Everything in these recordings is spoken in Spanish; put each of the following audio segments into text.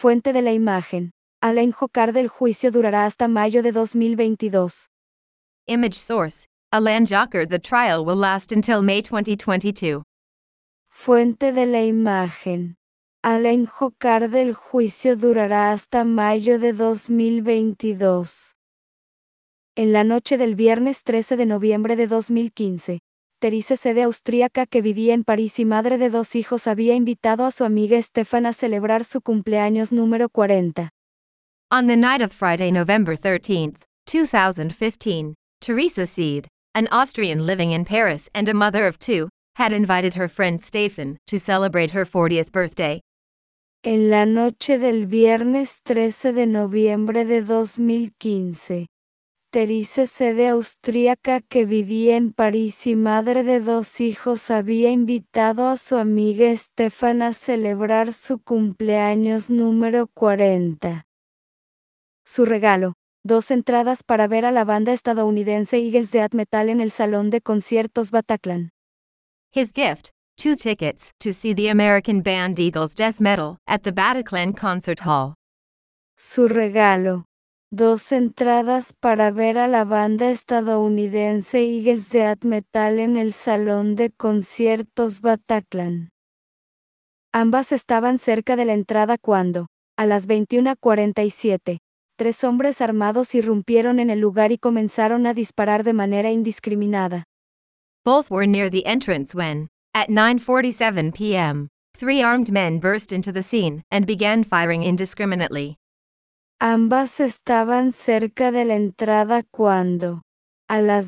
Fuente de la imagen. Alain Jocard, el juicio durará hasta mayo de 2022. Image source. Alain Jocard, the trial will last until May 2022. Fuente de la imagen. Alain Jocard, el juicio durará hasta mayo de 2022. En la noche del viernes 13 de noviembre de 2015, Therese sede austríaca que vivía en París y madre de 2 hijos había invitado a su amiga Stefan a celebrar su cumpleaños número 40. On the night of Friday, November 13, 2015, Teresa Seed, an Austrian living in Paris and a mother of 2, had invited her friend Stefan to celebrate her 40th birthday. En la noche del viernes 13 de noviembre de 2015, Therese sede austríaca que vivía en París y madre de 2 hijos había invitado a su amiga Stefan a celebrar su cumpleaños número 40. Su regalo: 2 entradas para ver a la banda estadounidense Eagles Death Metal en el Salón de Conciertos Bataclan. His gift: 2 tickets to see the American band Eagles Death Metal at the Bataclan Concert Hall. Su regalo: 2 entradas para ver a la banda estadounidense Eagles Death Metal en el Salón de Conciertos Bataclan. Ambas estaban cerca de la entrada cuando, a las 21:47, 3 hombres armados irrumpieron en el lugar y comenzaron a disparar de manera indiscriminada. Both were near the entrance when, at 9:47 p.m., 3 armed men burst into the scene and began firing indiscriminately. Ambas estaban cerca de la entrada cuando, a las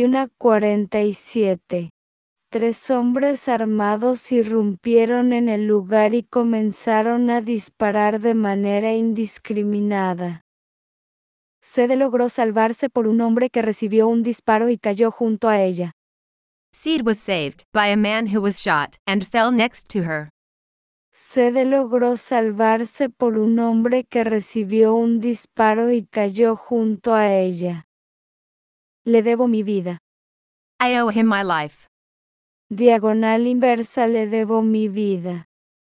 21:47, 3 hombres armados irrumpieron en el lugar y comenzaron a disparar de manera indiscriminada. Sede logró salvarse por un hombre que recibió un disparo y cayó junto a ella. Seed was saved by a man who was shot and fell next to her. Sede logró salvarse por un hombre que recibió un disparo y cayó junto a ella. Le debo mi vida. I owe him my life. Diagonal inversa. Le debo mi vida.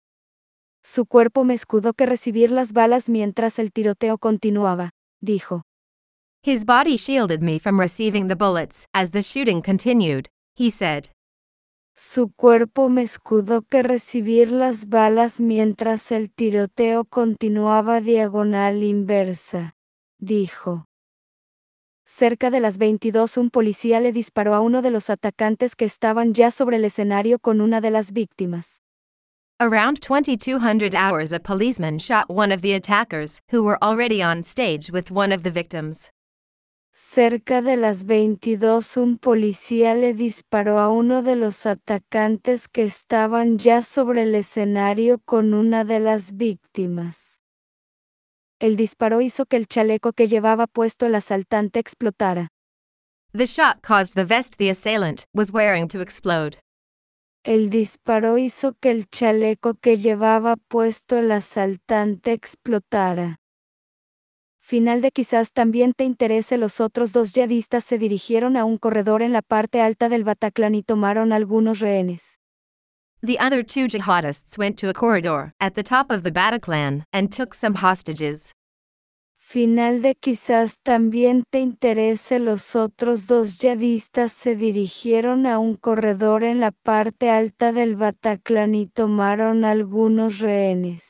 Su cuerpo me escudó que recibir las balas mientras el tiroteo continuaba, dijo. His body shielded me from receiving the bullets as the shooting continued, he said. Su cuerpo me escudó que recibir las balas mientras el tiroteo continuaba. Diagonal inversa, dijo. Cerca de las 22 un policía le disparó a uno de los atacantes que estaban ya sobre el escenario con una de las víctimas. Around 2200 hours a policeman shot one of the attackers who were already on stage with one of the victims. Cerca de las 22 un policía le disparó a uno de los atacantes que estaban ya sobre el escenario con una de las víctimas. El disparo hizo que el chaleco que llevaba puesto el asaltante explotara. The shot caused the vest the assailant was wearing to explode. El disparo hizo que el chaleco que llevaba puesto el asaltante explotara. Final de quizás también te interese. Los otros 2 yihadistas se dirigieron a un corredor en la parte alta del Bataclan y tomaron algunos rehenes. The other 2 jihadists went to a corridor at the top of the Bataclan and took some hostages. Final de quizás también te interese. Los otros 2 yihadistas se dirigieron a un corredor en la parte alta del Bataclan y tomaron algunos rehenes.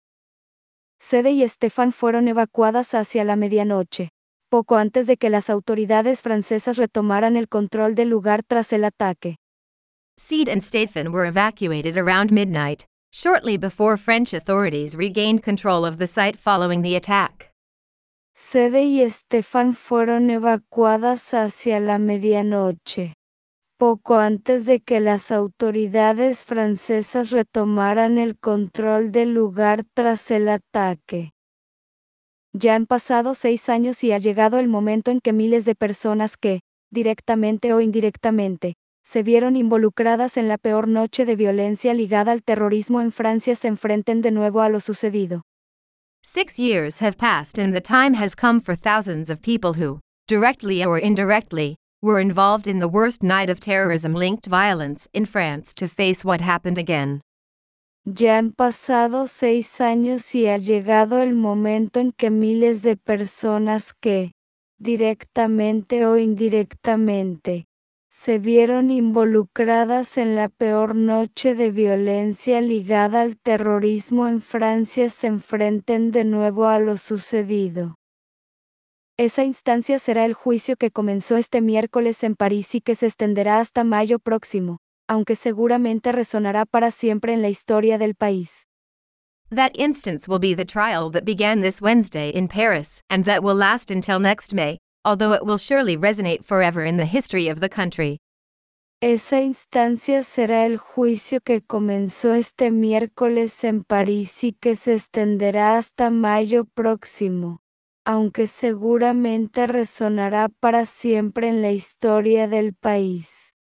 Sede y Stefan fueron evacuadas hacia la medianoche, poco antes de que las autoridades francesas retomaran el control del lugar tras el ataque. Seed and Stefan were evacuated around midnight, shortly before French authorities regained control of the site following the attack. Sede y Stefan fueron evacuadas hacia la medianoche, poco antes de que las autoridades francesas retomaran el control del lugar tras el ataque. Ya han pasado 6 años y ha llegado el momento en que miles de personas que, directamente o indirectamente, se vieron involucradas en la peor noche de violencia ligada al terrorismo en Francia se enfrenten de nuevo a lo sucedido. 6 years have passed and the time has come for thousands of people who, directly or indirectly, were involved in the worst night of terrorism-linked violence in France to face what happened again. Ya han pasado 6 años y ha llegado el momento en que miles de personas que, directamente o indirectamente, se vieron involucradas en la peor noche de violencia ligada al terrorismo en Francia se enfrenten de nuevo a lo sucedido. Esa instancia será el juicio que comenzó este miércoles en París y que se extenderá hasta mayo próximo, aunque seguramente resonará para siempre en la historia del país. That instance will be the trial that began this Wednesday in Paris and that will last until next May, although it will surely resonate forever in the history of the country. Esa instancia será el juicio que comenzó este miércoles en París y que se extenderá hasta mayo próximo, aunque seguramente resonará para siempre en la historia del país.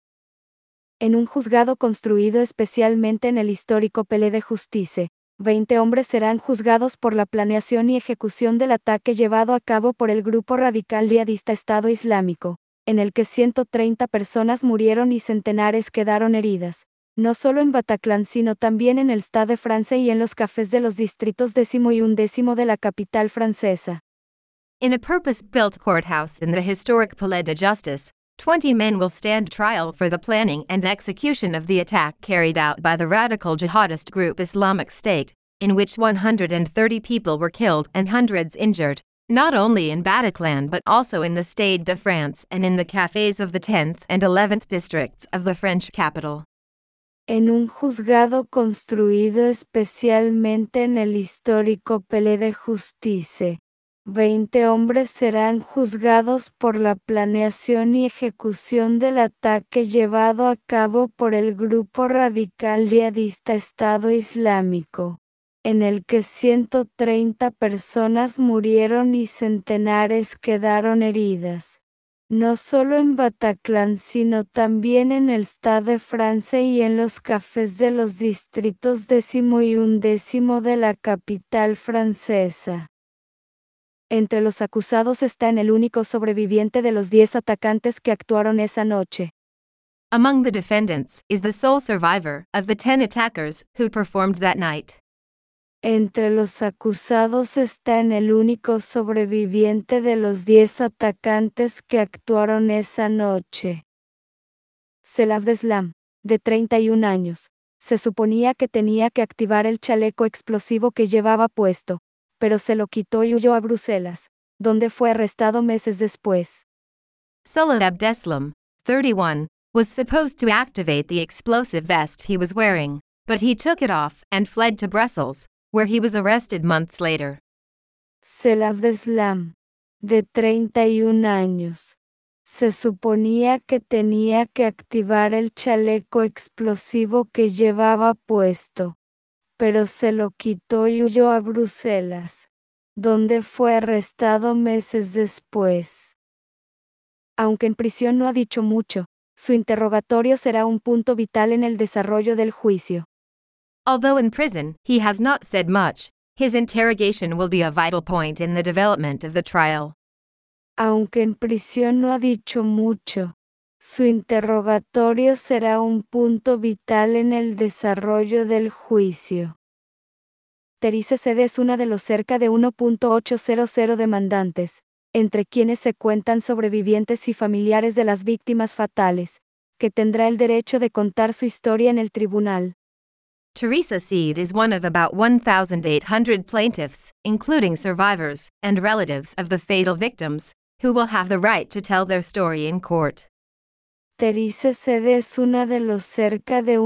En un juzgado construido especialmente en el histórico Palais de Justice, 20 hombres serán juzgados por la planeación y ejecución del ataque llevado a cabo por el grupo radical yihadista Estado Islámico, en el que 130 personas murieron y centenares quedaron heridas, no solo en Bataclan sino también en el Stade de France y en los cafés de los distritos 10 y 11 de la capital francesa. In a purpose-built courthouse in the historic Palais de Justice, 20 men will stand trial for the planning and execution of the attack carried out by the radical jihadist group Islamic State, in which 130 people were killed and hundreds injured, not only in Bataclan but also in the Stade de France and in the cafés of the 10th and 11th districts of the French capital. En un juzgado construido especialmente en el histórico Palais de Justice, 20 hombres serán juzgados por la planeación y ejecución del ataque llevado a cabo por el grupo radical yihadista Estado Islámico, en el que 130 personas murieron y centenares quedaron heridas, no solo en Bataclan sino también en el Stade de France y en los cafés de los distritos 10 y 11 de la capital francesa. Entre los acusados está el único sobreviviente de los 10 atacantes que actuaron esa noche. Among the defendants is the sole survivor of the 10 attackers who performed that night. Entre los acusados está el único sobreviviente de los 10 atacantes que actuaron esa noche. Salah Abdeslam, de 31 años, se suponía que tenía que activar el chaleco explosivo que llevaba puesto, pero se lo quitó y huyó a Bruselas, donde fue arrestado meses después. Salah Abdeslam, 31, was supposed to activate the explosive vest he was wearing, but he took it off and fled to Brussels, where he was arrested months later. Salah Abdeslam, de 31 años, se suponía que tenía que activar el chaleco explosivo que llevaba puesto, pero se lo quitó y huyó a Bruselas, donde fue arrestado meses después. Aunque en prisión no ha dicho mucho, su interrogatorio será un punto vital en el desarrollo del juicio. Although in prison, he has not said much, his interrogation will be a vital point in the development of the trial. Aunque en prisión no ha dicho mucho, su interrogatorio será un punto vital en el desarrollo del juicio. Therese Sede es una de los cerca de 1.800 demandantes, entre quienes se cuentan sobrevivientes y familiares de las víctimas fatales, que tendrá el derecho de contar su historia en el tribunal. Therese Sede is one of about 1,800 plaintiffs, including survivors and relatives of the fatal victims, who will have the right to tell their story in court. Therese Sede es una de los cerca de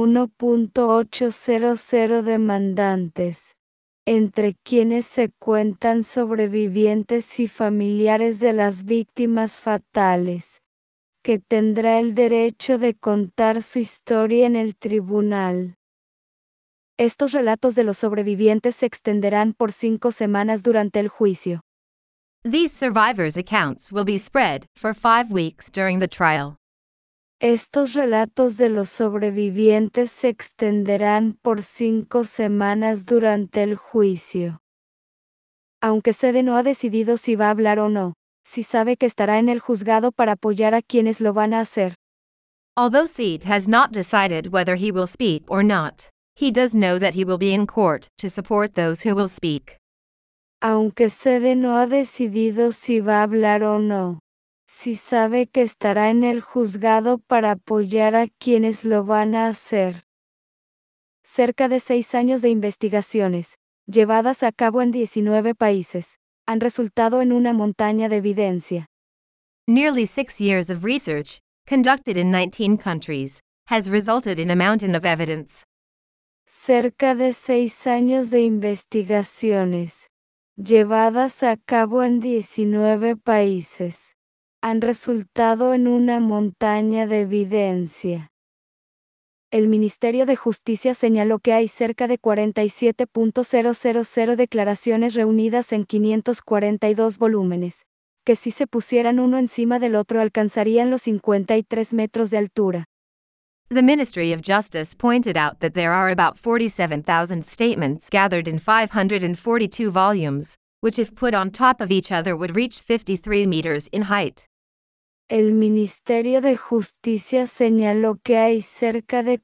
1.800 demandantes, entre quienes se cuentan sobrevivientes y familiares de las víctimas fatales, que tendrá el derecho de contar su historia en el tribunal. Estos relatos de los sobrevivientes se extenderán por 5 semanas durante el juicio. These survivors' accounts will be spread for 5 weeks during the trial. Estos relatos de los sobrevivientes se extenderán por 5 semanas durante el juicio. Aunque Sede no ha decidido si va a hablar o no, sí sabe que estará en el juzgado para apoyar a quienes lo van a hacer. Although Sede has not decided whether he will speak or not, He does know that he will be in court to support those who will speak. Aunque Sede no ha decidido si va a hablar o no, sí sabe que estará en el juzgado para apoyar a quienes lo van a hacer. Cerca de 6 años de investigaciones, llevadas a cabo en 19 países, han resultado en una montaña de evidencia. Nearly 6 years of research, conducted in 19 countries, has resulted in a mountain of evidence. Cerca de 6 años de investigaciones, llevadas a cabo en 19 países, han resultado en una montaña de evidencia. El Ministerio de Justicia señaló que hay cerca de 47.000 declaraciones reunidas en 542 volúmenes, que si se pusieran uno encima del otro alcanzarían los 53 metros de altura. The Ministry of Justice pointed out that there are about 47,000 statements gathered in 542 volumes, which if put on top of each other would reach 53 meters in height. El Ministerio de Justicia señaló que hay cerca de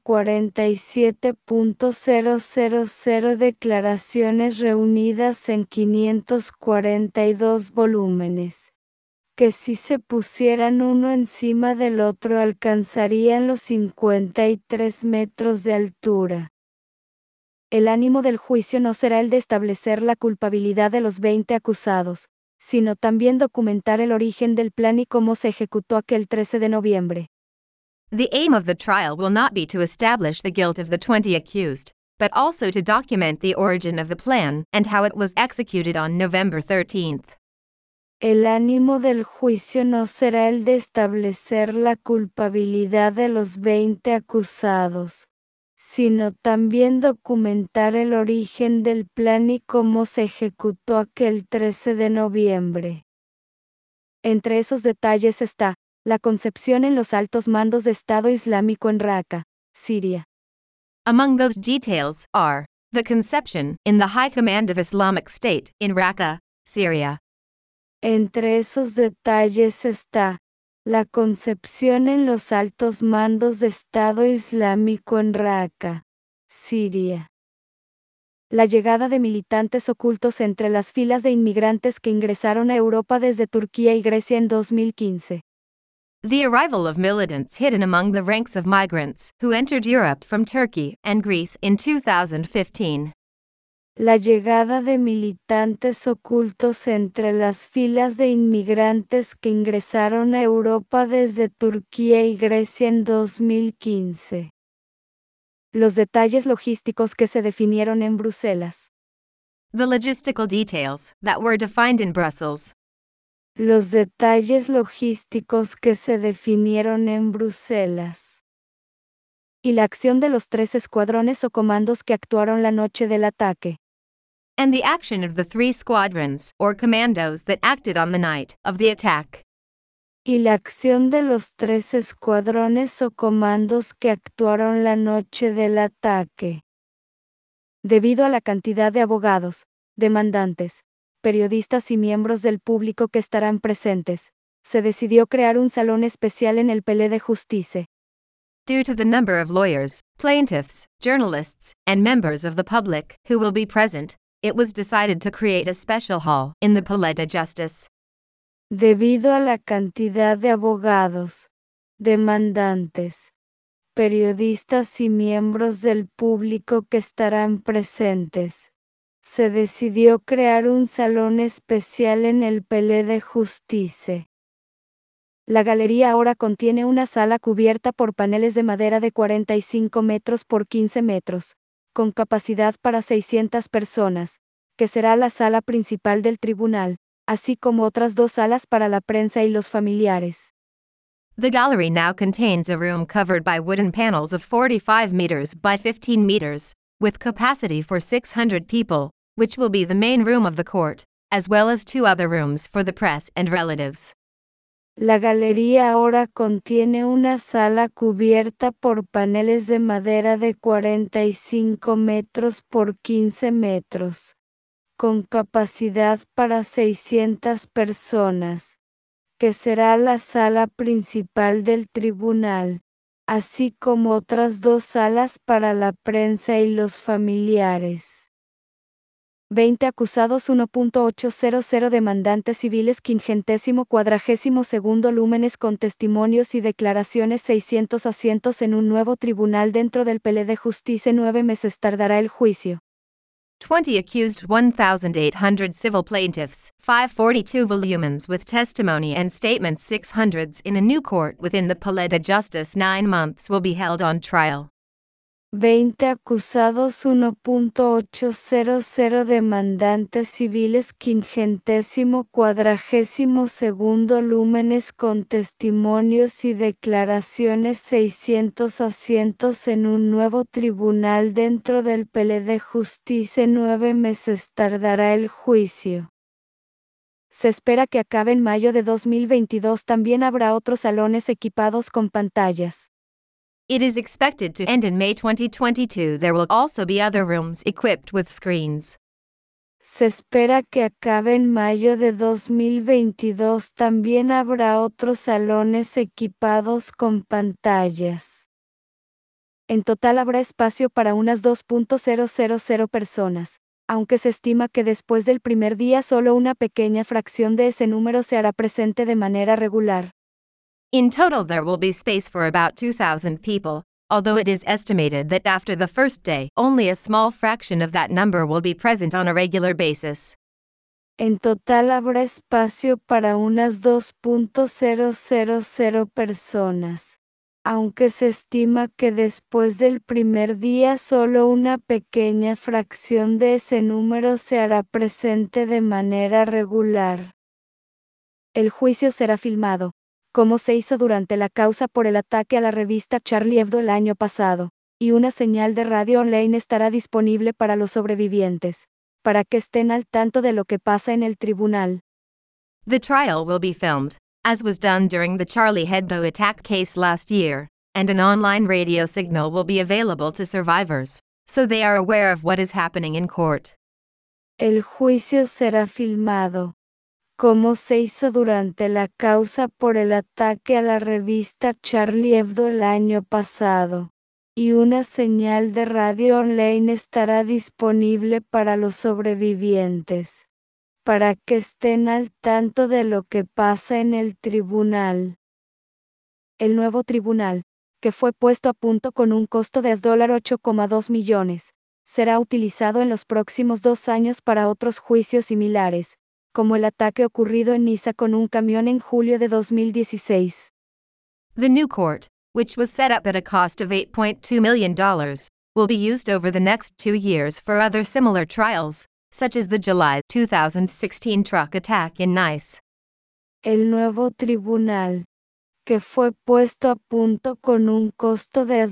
47.000 declaraciones reunidas en 542 volúmenes, que si se pusieran uno encima del otro alcanzarían los 53 metros de altura. El ánimo del juicio no será el de establecer la culpabilidad de los 20 acusados, sino también documentar el origen del plan y cómo se ejecutó aquel 13 de noviembre. The aim of the trial will not be to establish the guilt of the 20 accused, but also to document the origin of the plan and how it was executed on November 13th. El ánimo del juicio no será el de establecer la culpabilidad de los 20 acusados, sino también documentar el origen del plan y cómo se ejecutó aquel 13 de noviembre. Entre esos detalles está la concepción en los altos mandos de Estado Islámico en Raqqa, Siria. Among those details are the conception in the High Command of Islamic State in Raqqa, Syria. Entre esos detalles está la concepción en los altos mandos de Estado Islámico en Raqqa, Siria. La llegada de militantes ocultos entre las filas de inmigrantes que ingresaron a Europa desde Turquía y Grecia en 2015. The arrival of militants hidden among the ranks of migrants who entered Europe from Turkey and Greece in 2015. La llegada de militantes ocultos entre las filas de inmigrantes que ingresaron a Europa desde Turquía y Grecia en 2015. Los detalles logísticos que se definieron en Bruselas. The logistical details that were defined in Brussels. Los detalles logísticos que se definieron en Bruselas. Y la acción de los 3 escuadrones o comandos que actuaron la noche del ataque. And the action of the 3 squadrons or commandos that acted on the night of the attack. Y la acción de los 3 escuadrones o comandos que actuaron la noche del ataque. Debido a la cantidad de abogados, demandantes, periodistas y miembros del público que estarán presentes, se decidió crear un salón especial en el Palais de Justice. Due to the number of lawyers, plaintiffs, journalists, and members of the public who will be present, it was decided to create a special hall in the Palais de Justice. Debido a la cantidad de abogados, demandantes, periodistas y miembros del público que estarán presentes, se decidió crear un salón especial en el Palais de Justice. La galería ahora contiene una sala cubierta por paneles de madera de 45 metros por 15 metros, con capacidad para 600 personas, que será la sala principal del tribunal, así como otras 2 salas para la prensa y los familiares. The gallery now contains a room covered by wooden panels of 45 meters by 15 meters, with capacity for 600 people, which will be the main room of the court, as well as 2 other rooms for the press and relatives. La galería ahora contiene una sala cubierta por paneles de madera de 45 metros por 15 metros, con capacidad para 600 personas, que será la sala principal del tribunal, así como otras 2 salas para la prensa y los familiares. 20 acusados, 1.800 demandantes civiles, 52º lúmenes con testimonios y declaraciones, 600 asientos en un nuevo tribunal dentro del Palais de Justice. 9 meses tardará el juicio. 20 accused, 1,800 civil plaintiffs, 542 volumens with testimony and statements, 600s in a new court within the Palais de Justice. 9 months will be held on trial. 20 acusados, 1.800 demandantes civiles, 52º lúmenes con testimonios y declaraciones, 600 asientos en un nuevo tribunal dentro del Palais de Justice. 9 meses tardará el juicio. Se espera que acabe en mayo de 2022. También habrá otros salones equipados con pantallas. It is expected to end in May 2022. There will also be other rooms equipped with screens. Se espera que acabe en mayo de 2022. También habrá otros salones equipados con pantallas. En total habrá espacio para unas 2.000 personas, aunque se estima que después del primer día solo una pequeña fracción de ese número se hará presente de manera regular. In total there will be space for about 2,000 people, although it is estimated that after the first day, only a small fraction of that number will be present on a regular basis. En total habrá espacio para unas 2.000 personas, aunque se estima que después del primer día solo una pequeña fracción de ese número se hará presente de manera regular. El juicio será filmado, como se hizo durante la causa por el ataque a la revista Charlie Hebdo el año pasado, y una señal de radio online estará disponible para los sobrevivientes, para que estén al tanto de lo que pasa en el tribunal. The trial will be filmed, as was done during the Charlie Hebdo attack case last year, and an online radio signal will be available to survivors, so they are aware of what is happening in court. El juicio será filmado, como se hizo durante la causa por el ataque a la revista Charlie Hebdo el año pasado, y una señal de radio online estará disponible para los sobrevivientes, para que estén al tanto de lo que pasa en el tribunal. El nuevo tribunal, que fue puesto a punto con un costo de $8,2 millones, será utilizado en los próximos 2 años para otros juicios similares, como el ataque ocurrido en Niza con un camión en julio de 2016. The new court, which was set up at a cost of $8.2 million, will be used over the next 2 years for other similar trials, such as the July 2016 truck attack in Nice. El nuevo tribunal, que fue puesto a punto con un costo de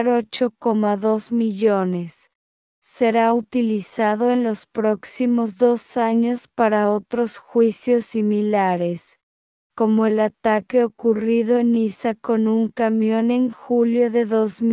$8,2 millones, será utilizado en los próximos 2 años para otros juicios similares, como el ataque ocurrido en Niza con un camión en julio de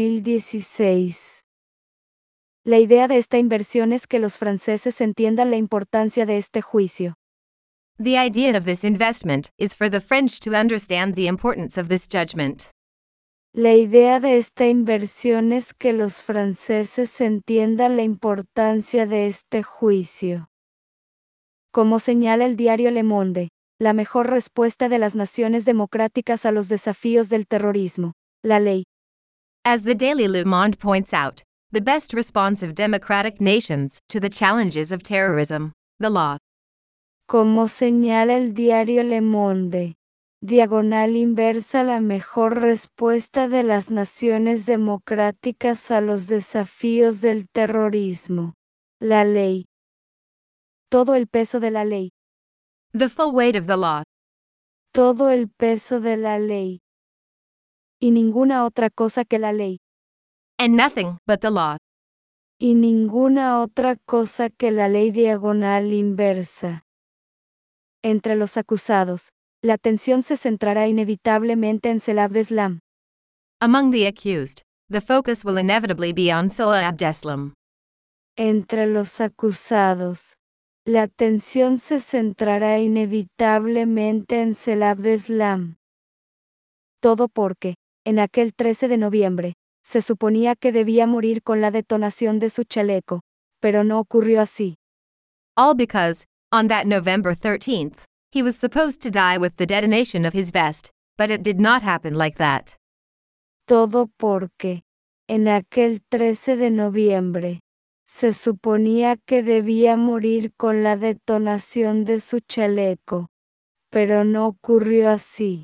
2016. La idea de esta inversión es que los franceses entiendan la importancia de este juicio. The idea of this investment is for the French to understand the importance of this judgment. La idea de esta inversión es que los franceses entiendan la importancia de este juicio. Como señala el diario Le Monde, la mejor respuesta de las naciones democráticas a los desafíos del terrorismo, la ley. As the Daily Le Monde points out, the best response of democratic nations to the challenges of terrorism, the law. Como señala el diario Le Monde, diagonal inversa, la mejor respuesta de las naciones democráticas a los desafíos del terrorismo, la ley. Todo el peso de la ley. The full weight of the law. Todo el peso de la ley. Y ninguna otra cosa que la ley. And nothing but the law. Y ninguna otra cosa que la ley, diagonal inversa. Entre los acusados, la atención se centrará inevitablemente en Salah Abdeslam. Among the accused, the focus will inevitably be on Salah Abdeslam. Entre los acusados, la atención se centrará inevitablemente en Salah Abdeslam. Todo porque, En aquel 13 de noviembre, se suponía que debía morir con la detonación de su chaleco, pero no ocurrió así. All because, on that November 13th, he was supposed to die with the detonation of his vest, but it did not happen like that. Todo porque, en aquel 13 de noviembre, se suponía que debía morir con la detonación de su chaleco, pero no ocurrió así.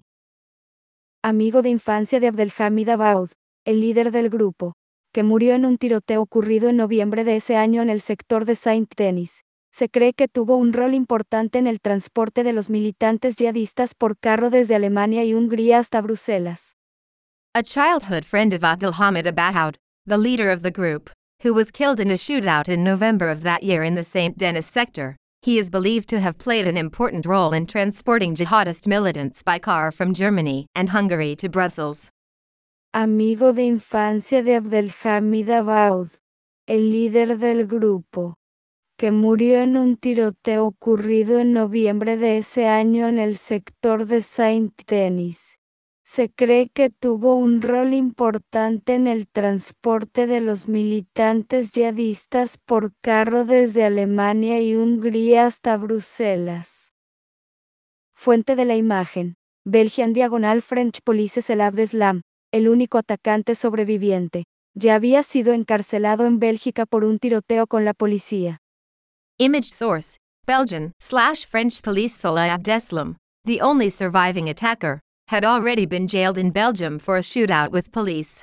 Amigo de infancia de Abdelhamid Abaoud, el líder del grupo, que murió en un tiroteo ocurrido en noviembre de ese año en el sector de Saint-Denis. Se cree que tuvo un rol importante en el transporte de los militantes yihadistas por carro desde Alemania y Hungría hasta Bruselas. A childhood friend of Abdelhamid Abaoud, the leader of the group, who was killed in a shootout in November of that year in the Saint-Denis sector, he is believed to have played an important role in transporting jihadist militants by car from Germany and Hungary to Brussels. Amigo de infancia de Abdelhamid Abaoud, el líder del grupo, que murió en un tiroteo ocurrido en noviembre de ese año en el sector de Saint-Denis. Se cree que tuvo un rol importante en el transporte de los militantes yihadistas por carro desde Alemania y Hungría hasta Bruselas. Fuente de la imagen: Belgian Diagonal French Police El Abdeslam, el único atacante sobreviviente, ya había sido encarcelado en Bélgica por un tiroteo con la policía. Image source: Belgian/French police Salah Abdeslam, the only surviving attacker, had already been jailed in Belgium for a shootout with police.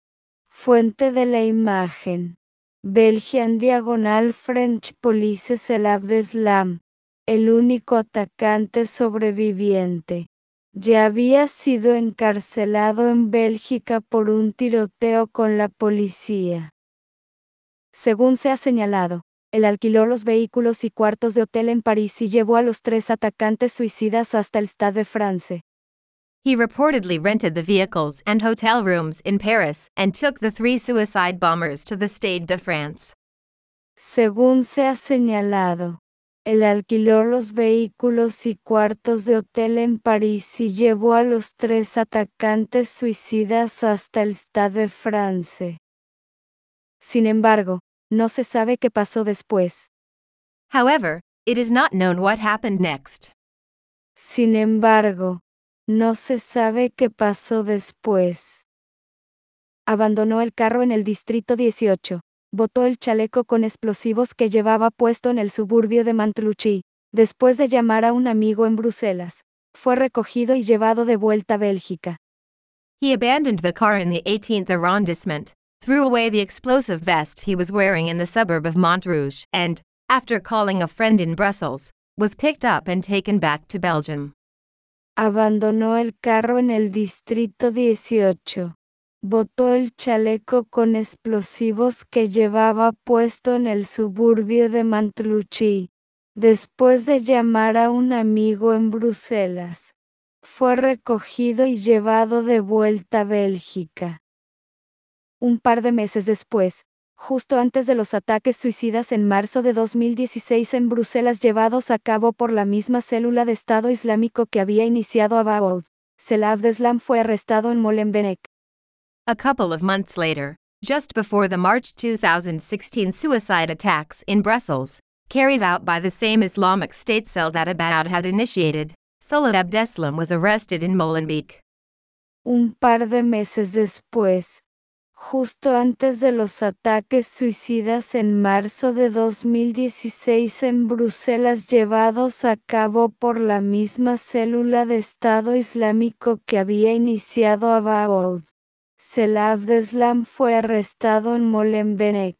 Fuente de la imagen: Belgian Diagonal French Police El Abdeslam, el único atacante sobreviviente, ya había sido encarcelado en Bélgica por un tiroteo con la policía. Según se ha señalado, él alquiló los vehículos y cuartos de hotel en París y llevó a los 3 atacantes suicidas hasta el Stade de France. He reportedly rented the vehicles and hotel rooms in Paris and took the 3 suicide bombers to the Stade de France. Según se ha señalado, él alquiló los vehículos y cuartos de hotel en París y llevó a los 3 atacantes suicidas hasta el Stade de France. Sin embargo, no se sabe qué pasó después. However, it is not known what happened next. Sin embargo, no se sabe qué pasó después. Abandonó el carro en el distrito 18, botó el chaleco con explosivos que llevaba puesto en el suburbio de Montluchy, después de llamar a un amigo en Bruselas. Fue recogido y llevado de vuelta a Bélgica. He abandoned the car in the 18th arrondissement, threw away the explosive vest he was wearing in the suburb of Montrouge, and, after calling a friend in Brussels, was picked up and taken back to Belgium. Abandonó el carro en el distrito 18. Botó el chaleco con explosivos que llevaba puesto en el suburbio de Montluchy, después de llamar a un amigo en Bruselas. Fue recogido y llevado de vuelta a Bélgica. Un par de meses después, justo antes de los ataques suicidas en marzo de 2016 en Bruselas llevados a cabo por la misma célula de Estado Islámico que había iniciado Abaoud, Salah Abdeslam fue arrestado en Molenbeek. A couple of months later, just before the March 2016 suicide attacks in Brussels, carried out by the same Islamic State cell that Abaoud had initiated, Salah Abdeslam was arrested in Molenbeek. Un par de meses después, justo antes de los ataques suicidas en marzo de 2016 en Bruselas llevados a cabo por la misma célula de Estado Islámico que había iniciado Abaoud, Salah Abdeslam fue arrestado en Molenbeek.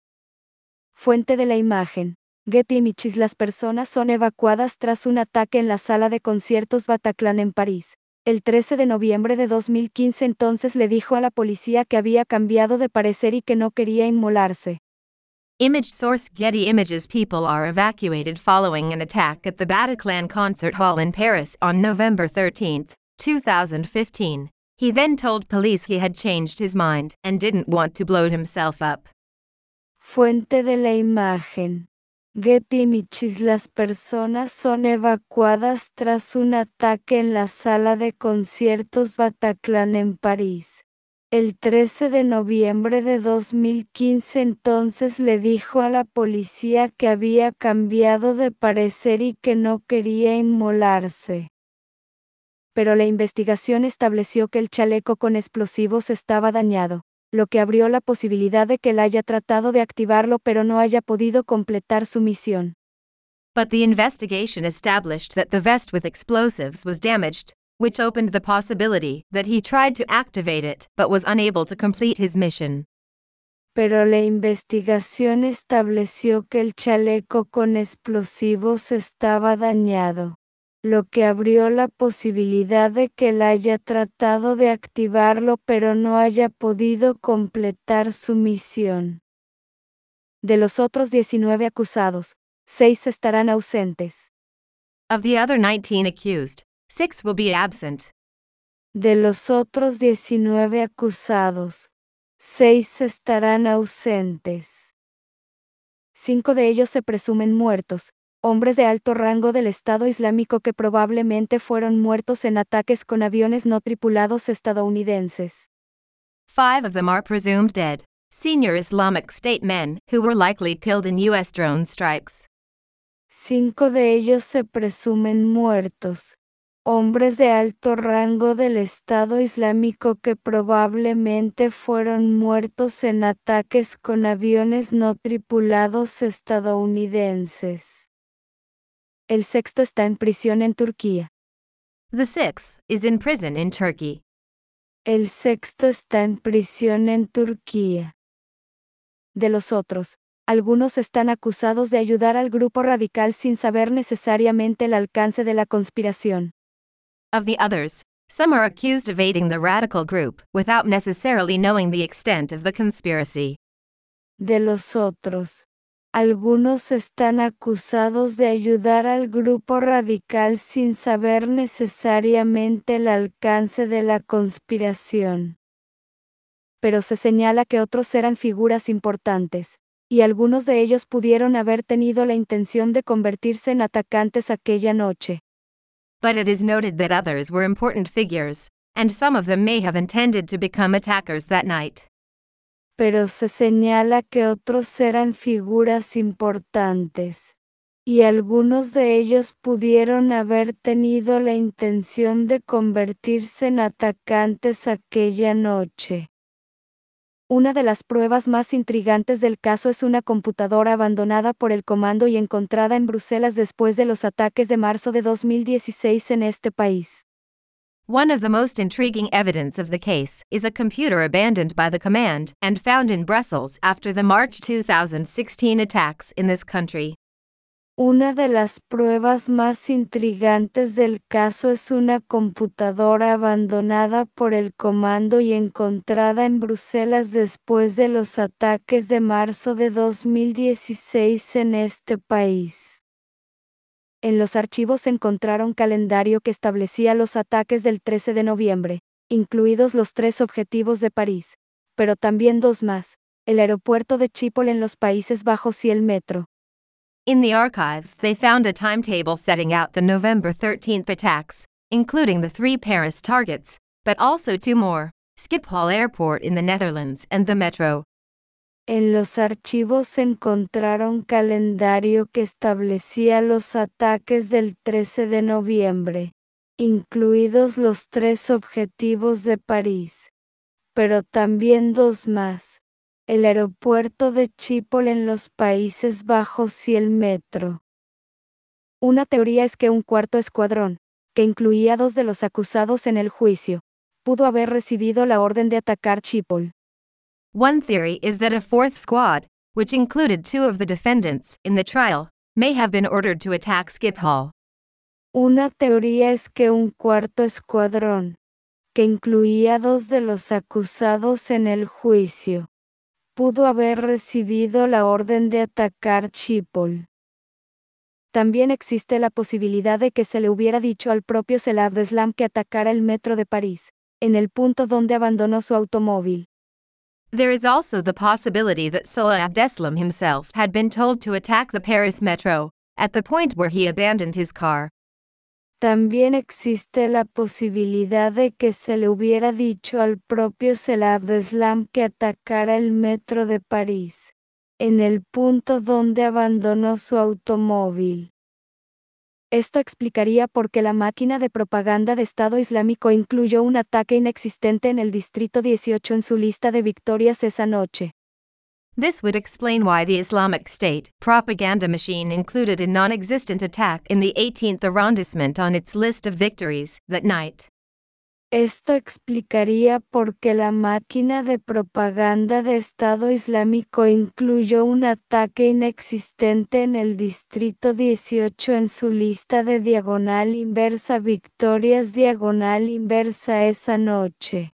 Fuente de la imagen: Getty Images. Las personas son evacuadas tras un ataque en la sala de conciertos Bataclan en París. El 13 de noviembre de 2015 entonces le dijo a la policía que había cambiado de parecer y que no quería inmolarse. Image source: Getty Images. People are evacuated following an attack at the Bataclan concert hall in Paris on November 13, 2015. He then told police he had changed his mind and didn't want to blow himself up. Fuente de la imagen: Getty Images. Las personas son evacuadas tras un ataque en la sala de conciertos Bataclan en París. El 13 de noviembre de 2015 entonces le dijo a la policía que había cambiado de parecer y que no quería inmolarse. Pero la investigación estableció que el chaleco con explosivos estaba dañado, lo que abrió la posibilidad de que él haya tratado de activarlo pero no haya podido completar su misión. But the investigation established that the vest with explosives was damaged, which opened the possibility that he tried to activate it but was unable to complete his mission. Pero la investigación estableció que el chaleco con explosivos estaba dañado, lo que abrió la posibilidad de que él haya tratado de activarlo pero no haya podido completar su misión. De los otros 19 acusados, 6 estarán ausentes. Of the other 19 accused, 6 will be absent. De los otros 19 acusados, 6 estarán ausentes. 5 de ellos se presumen muertos, hombres de alto rango del Estado Islámico que probablemente fueron muertos en ataques con aviones no tripulados estadounidenses. 5 of them are presumed dead, senior Islamic State men who were likely killed in U.S. drone strikes. 5 de ellos se presumen muertos, hombres de alto rango del Estado Islámico que probablemente fueron muertos en ataques con aviones no tripulados estadounidenses. El sexto está en prisión en Turquía. The 6th is in prison in Turkey. El sexto está en prisión en Turquía. De los otros, algunos están acusados de ayudar al grupo radical sin saber necesariamente el alcance de la conspiración. Of the others, some are accused of aiding the radical group without necessarily knowing the extent of the conspiracy. De los otros, algunos están acusados de ayudar al grupo radical sin saber necesariamente el alcance de la conspiración. Pero se señala que otros eran figuras importantes, y algunos de ellos pudieron haber tenido la intención de convertirse en atacantes aquella noche. But it is noted that others were important figures, and some of them may have intended to become attackers that night. Pero se señala que otros eran figuras importantes, y algunos de ellos pudieron haber tenido la intención de convertirse en atacantes aquella noche. Una de las pruebas más intrigantes del caso es una computadora abandonada por el comando y encontrada en Bruselas después de los ataques de marzo de 2016 en este país. One of the most intriguing evidence of the case is a computer abandoned by the command and found in Brussels after the March 2016 attacks in this country. Una de las pruebas más intrigantes del caso es una computadora abandonada por el comando y encontrada en Bruselas después de los ataques de marzo de 2016 en este país. En los archivos se encontraron calendario que establecía los ataques del 13 de noviembre, incluidos los 3 objetivos de París, pero también 2 más, el aeropuerto de Schiphol en los Países Bajos y el metro. In the archives, they found a timetable setting out the November 13th attacks, including the 3 Paris targets, but also 2 more, Schiphol Airport in the Netherlands and the metro. En los archivos se encontraron calendario que establecía los ataques del 13 de noviembre, incluidos los 3 objetivos de París, pero también 2 más, el aeropuerto de Schiphol en los Países Bajos y el metro. Una teoría es que un cuarto escuadrón, que incluía a 2 de los acusados en el juicio, pudo haber recibido la orden de atacar Schiphol. One theory is that a 4th squad, which included 2 of the defendants in the trial, may have been ordered to attack Schiphol. Una teoría es que un cuarto escuadrón, que incluía 2 de los acusados en el juicio, pudo haber recibido la orden de atacar Schiphol. También existe la posibilidad de que se le hubiera dicho al propio Salah Abdeslam que atacara el metro de París, en el punto donde abandonó su automóvil. There is also the possibility that Salah Abdeslam himself had been told to attack the Paris metro, at the point where he abandoned his car. También existe la posibilidad de que se le hubiera dicho al propio Salah Abdeslam que atacara el metro de París, en el punto donde abandonó su automóvil. Esto explicaría por qué la máquina de propaganda de Estado Islámico incluyó un ataque inexistente en el Distrito 18 en su lista de victorias esa noche. This would explain why the Islamic State propaganda machine included a non-existent attack in the 18th arrondissement on its list of victories that night. Esto explicaría por qué la máquina de propaganda de Estado Islámico incluyó un ataque inexistente en el Distrito 18 en su lista de diagonal inversa victorias diagonal inversa esa noche.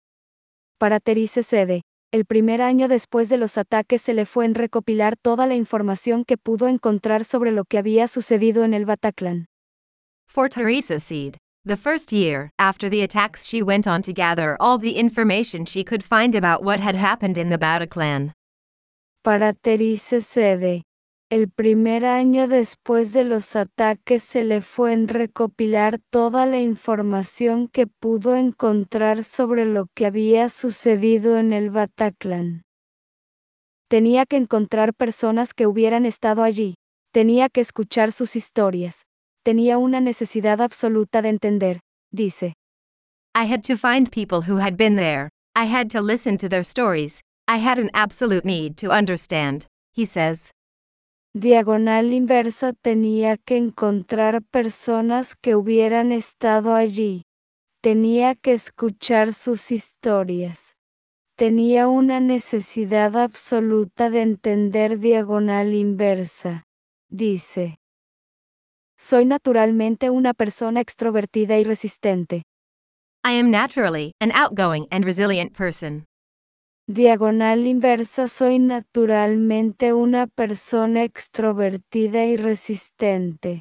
Para Therese Sede, el primer año después de los ataques se le fue en recopilar toda la información que pudo encontrar sobre lo que había sucedido en el Bataclan. For Teresa Seed, the first year after the attacks she went on to gather all the information she could find about what had happened in the Bataclan. Para Therese Sede, el primer año después de los ataques se le fue en recopilar toda la información que pudo encontrar sobre lo que había sucedido en el Bataclan. Tenía que encontrar personas que hubieran estado allí, tenía que escuchar sus historias, tenía una necesidad absoluta de entender, dice. I had to find people who had been there, I had to listen to their stories, I had an absolute need to understand, he says. Diagonal inversa tenía que encontrar personas que hubieran estado allí, tenía que escuchar sus historias. Tenía una necesidad absoluta de entender diagonal inversa, dice. Soy naturalmente una persona extrovertida y resistente. I am naturally an outgoing and resilient person. Diagonal inversa soy naturalmente una persona extrovertida y resistente.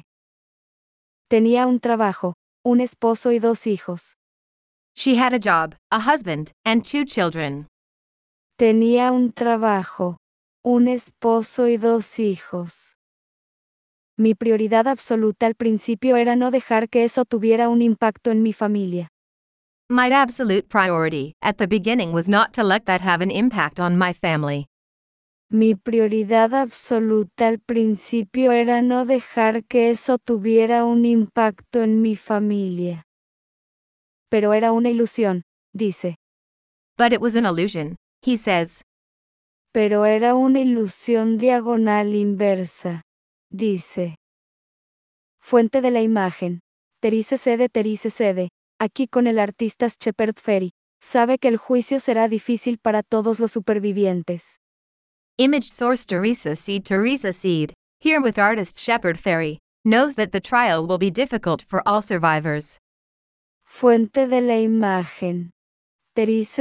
Tenía un trabajo, un esposo y 2 hijos. She had a job, a husband, and 2 children. Tenía un trabajo, un esposo y 2 hijos. Mi prioridad absoluta al principio era no dejar que eso tuviera un impacto en mi familia. My absolute priority at the beginning was not to let that have an impact on my family. Mi prioridad absoluta al principio era no dejar que eso tuviera un impacto en mi familia. Pero era una ilusión, dice. But it was an illusion, he says. Pero era una ilusión diagonal inversa, dice. Fuente de la imagen. Therese Sede, aquí con el artista Shepard Fairey, sabe que el juicio será difícil para todos los supervivientes. Image source Teresa Seed, here with artist Shepard Fairey, knows that the trial will be difficult for all survivors. Fuente de la imagen. Therese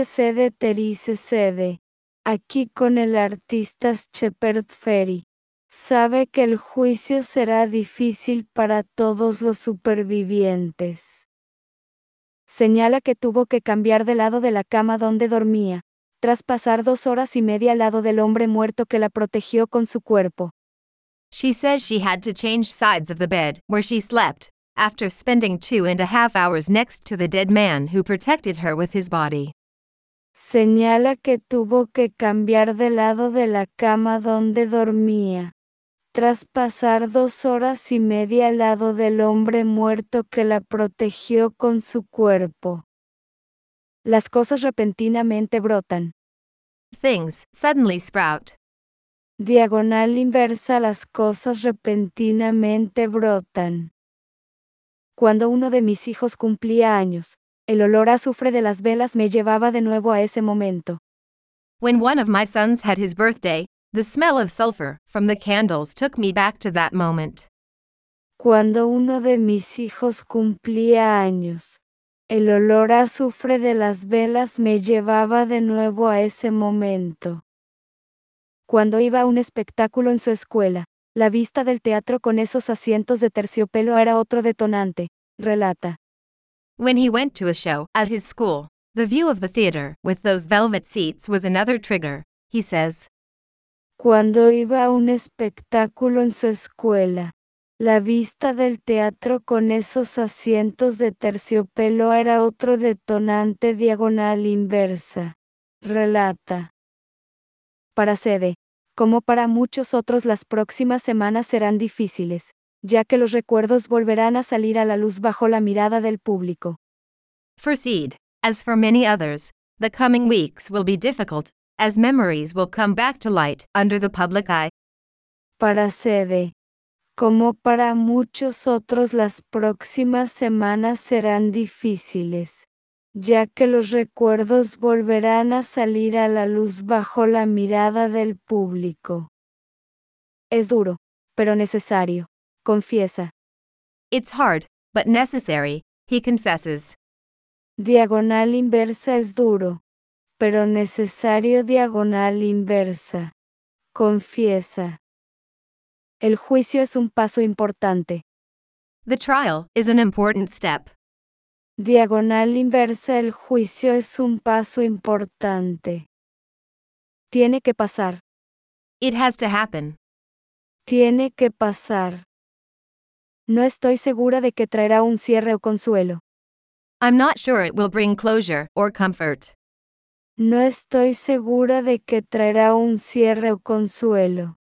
Sede, aquí con el artista Shepard Fairey, sabe que el juicio será difícil para todos los supervivientes. Señala que tuvo que cambiar de lado de la cama donde dormía, tras pasar 2 horas y media al lado del hombre muerto que la protegió con su cuerpo. She says she had to change sides of the bed where she slept, after spending 2.5 hours next to the dead man who protected her with his body. Señala que tuvo que cambiar de lado de la cama donde dormía, tras pasar 2 horas y media al lado del hombre muerto que la protegió con su cuerpo. Las cosas repentinamente brotan. Things suddenly sprout. Diagonal inversa, las cosas repentinamente brotan. Cuando uno de mis hijos cumplía años, el olor a azufre de las velas me llevaba de nuevo a ese momento. When one of my sons had his birthday, the smell of sulfur from the candles took me back to that moment. Cuando uno de mis hijos cumplía años, el olor a azufre de las velas me llevaba de nuevo a ese momento. Cuando iba a un espectáculo en su escuela, la vista del teatro con esos asientos de terciopelo era otro detonante, relata. When he went to a show at his school, The view of the theater with those velvet seats was another trigger, he says. Cuando iba a un espectáculo en su escuela, la vista del teatro con esos asientos de terciopelo era otro detonante. Diagonal inversa. Relata. Para Sede, como para muchos otros, las próximas semanas serán difíciles, ya que los recuerdos volverán a salir a la luz bajo la mirada del público. For Seed, as for many others, the coming weeks will be difficult, as memories will come back to light under the public eye. Para Sede, como para muchos otros, las próximas semanas serán difíciles, ya que los recuerdos volverán a salir a la luz bajo la mirada del público. Es duro, pero necesario, confiesa. It's hard, but necessary, he confesses. Diagonal inversa. Es duro, pero necesario. Diagonal inversa. Confiesa. El juicio es un paso importante. The trial is an important step. Diagonal inversa. El juicio es un paso importante. Tiene que pasar. It has to happen. Tiene que pasar. No estoy segura de que traerá un cierre o consuelo. I'm not sure it will bring closure or comfort. No estoy segura de que traerá un cierre o consuelo.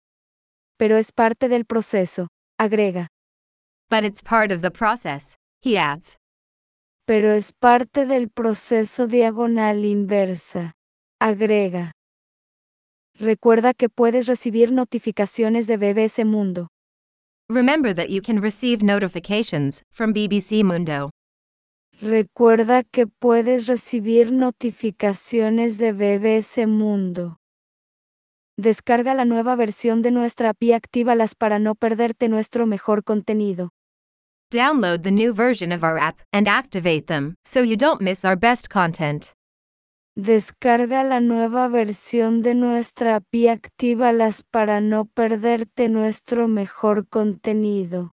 Pero es parte del proceso, agrega. But it's part of the process, he adds. Pero es parte del proceso. Diagonal inversa. Agrega. Recuerda que puedes recibir notificaciones de BBC Mundo. Remember that you can receive notifications from BBC Mundo. Recuerda que puedes recibir notificaciones de BBC Mundo. Descarga la nueva versión de nuestra app y actívalas para no perderte nuestro mejor contenido. Download the new version of our app and activate them so you don't miss our best content. Descarga la nueva versión de nuestra app y actívalas para no perderte nuestro mejor contenido.